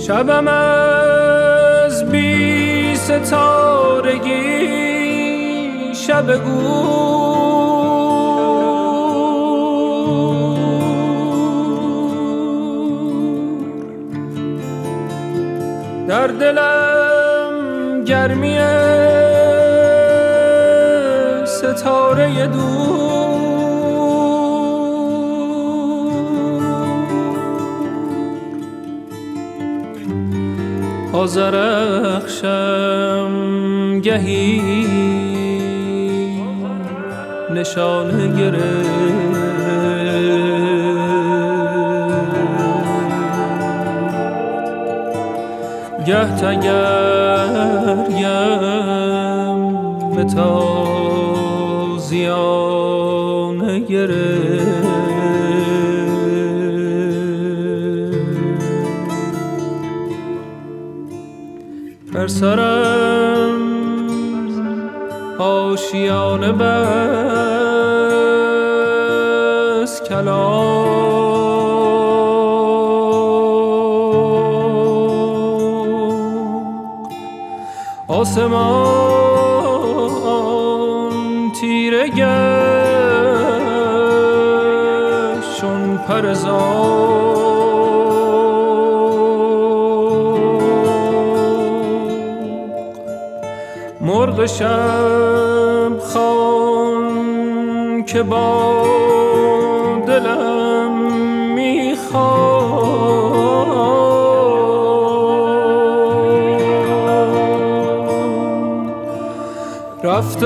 شبم از بی ستارگی شب گور در دلم گرمی ستاره دور آذرخشم گهی نشانه گرفت گه تگریم به تازیانه گرفت بر سرم آشیانه بس کلاغ آسمان تیره گشت چون پر زاغ مرغ شب خوان که با دلم میخواد رفت و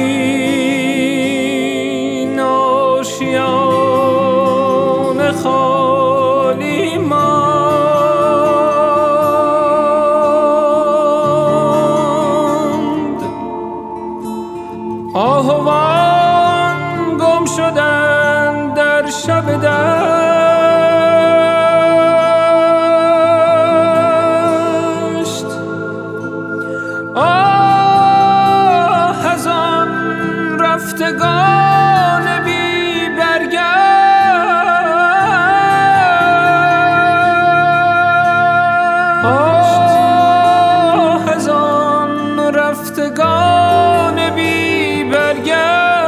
این آشیانه خالی آهوان گم شدن در شب دشت آه از آن رفتگان بی برگشت آه از آن رفتگان بی برگشت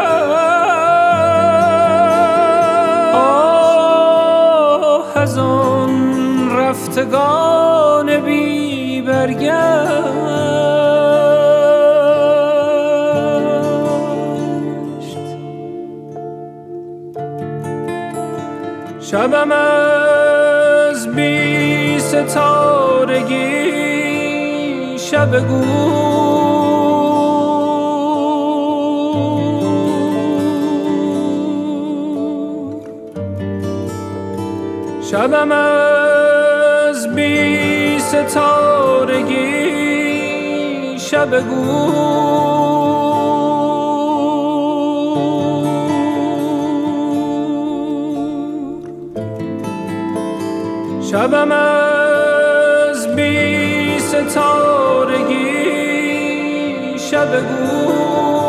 آه از آن رفتگان بی برگشت شبم از بی ستارگی شب گور شبم از بی ستارگی شب گور شبم از بی ستارگی شب گور